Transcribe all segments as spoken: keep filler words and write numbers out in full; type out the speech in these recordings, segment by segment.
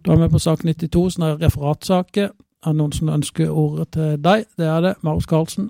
Da er vi på sak nittito, som er referatsaker. Er det noen som ønsker ordet til deg? Det er det. Marius Karlsen.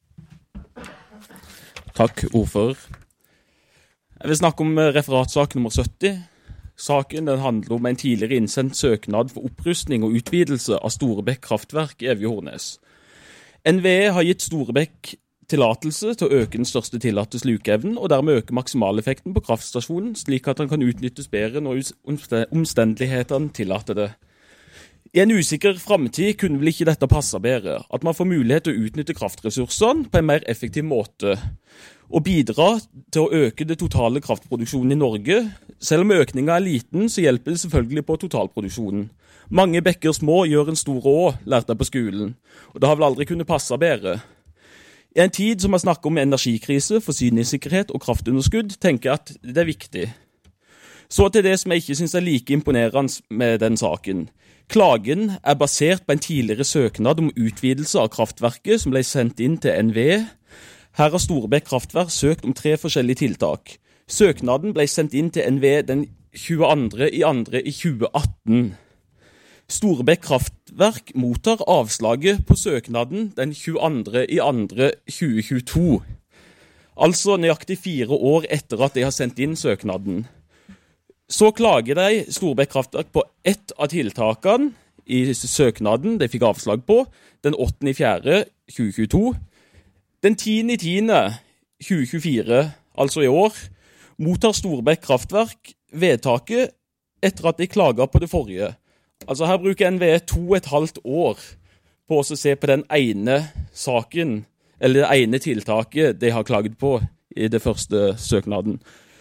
Takk, ordfører. Jeg vil snakke om referatsak nummer sytti. Saken den handler om en tidligere innsendt søknad for opprustning og utvidelse av Storebekk kraftverk i Evje-Hornnes. N V E har gitt Storebekk tillatelse til å øke den største tillatte slukeevnen, og dermed øke maksimaleffekten på kraftstasjonen, slik at den kan utnyttes bedre når omstendighetene tillater det. I en usikker fremtid kunne vel ikke dette passe bedre, at man får mulighet til å utnytte kraftressursene på en mer effektiv måte, og bidra til å øke det totale kraftproduksjonen i Norge. Selv om økningen er liten, så hjelper det selvfølgelig på totalproduksjonen. Mange bekker små gjør en stor å, lærte jeg på skolen, og det har vel aldri kunnet passe bedre. I en tid som har snakket om energikrise, forsyningssikkerhet og kraftunderskudd, tenker jeg at det er viktig. Så til det som jeg ikke synes er like imponerende med den saken. Klagen er basert på en tidligere søknad om utvidelse av kraftverket som ble sendt inn til N V E. Her har Storebekk kraftverk søkt om tre forskjellige tiltak. Søknaden ble sendt inn til N V E den tjueandre i andre i tjue atten. Storebekk kraftverk mottar avslaget på søknaden den tjueandre i andre tjue tjueto. Altså nøyaktig fire år etter at de har sendt inn søknaden. Så klager de Storebekk kraftverk på ett av tiltakene i søknaden de fikk avslag på, den åttende i fjerde tjue tjueto. Den tiende i tiende tjue tjuefire, altså i år, mottar Storebekk kraftverk vedtaket etter at de klager på det forrige. Altså her bruker N V E to og et halvt år på å se på den ene saken, eller det ene tiltaket de har klaget på i det første søknaden.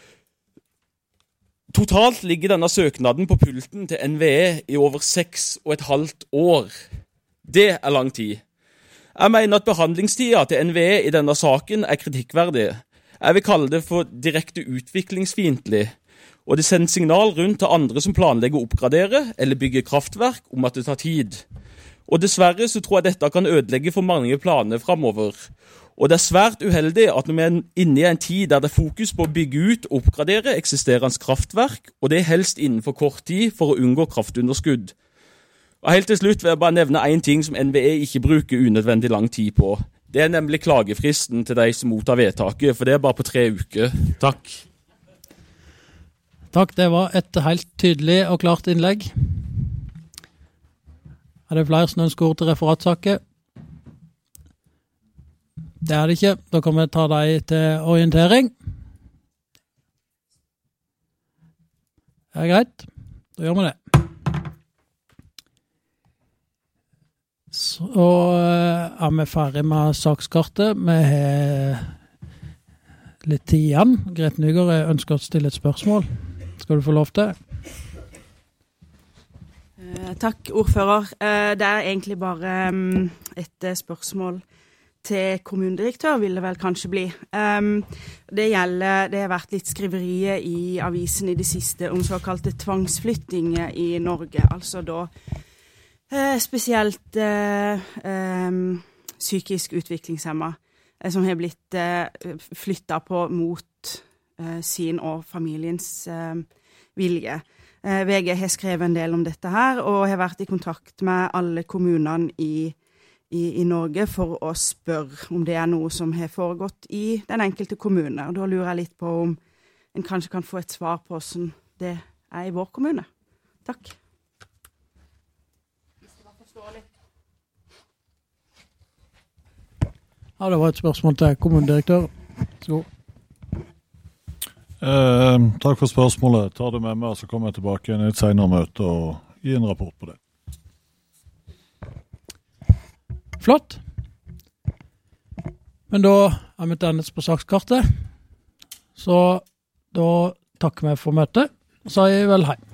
Totalt ligger denne søknaden på pulten til N V E i over seks og et halvt år. Det er lang tid. Jeg mener at behandlingstida til N V E i denne saken er kritikkverdig. Jeg vil kalle det for direkte utviklingsfiendtlig. Og det sender signal rundt til andre som planlegger å oppgradere eller bygge kraftverk om at det tar tid. Og dessverre så tror jeg dette kan ødelegge for mange planer fremover. Og det er svært uheldig at når vi er inne i en tid der det er fokus på å bygge ut og oppgradere eksisterende kraftverk, og det er helst innenfor kort tid for å unngå kraftunderskudd. Og helt til slutt vil jeg bare nevne en ting som N V E ikke bruker unødvendig lang tid på. Det er nemlig klagefristen til de som mottar vedtaket, for det er bare på tre uker. Takk. Takk, det var et helt tydelig og klart innlegg. Er det flere som ønsker ord til referatsaker? Det er det ikke. Da kan vi ta deg til orientering. Det er greit. Da gjør vi det. Så er vi ferdig med sakskartet. Vi har litt tid igjen. Grete Nygaard, jeg ønsker å stille et spørsmål. Skal du få lov til? Eh, takk, ordfører. Eh, det er egentlig bare um, et spørsmål til kommunedirektør, vil det vel kanskje bli. Um, det gjelder, det har vært litt skriverier i avisen i det siste om såkalte tvangsflyttinger i Norge. Altså da eh, spesielt eh, um, psykisk utviklingshemma, eh, som har blitt eh, flyttet på mot eh, sin og familiens eh, vilje. Eh, V G har skrevet en del om dette her, og har vært i kontakt med alle kommunene i, i, i Norge for å spørre om det er noe som har foregått i den enkelte kommune. Og da lurer jeg litt på om en kanskje kan få et svar på hvordan det er i vår kommune. Takk. Hvis det var forståelig. Ja, det var et spørsmål til kommunedirektør. Så god. Eh, takk for spørsmålet. Ta det med meg, så kommer jeg tilbake i et senere møte og gi en rapport på det. Flott. Men da er vi til på sakskartet. Så da takker vi for møtet, og så er vi vel hjem.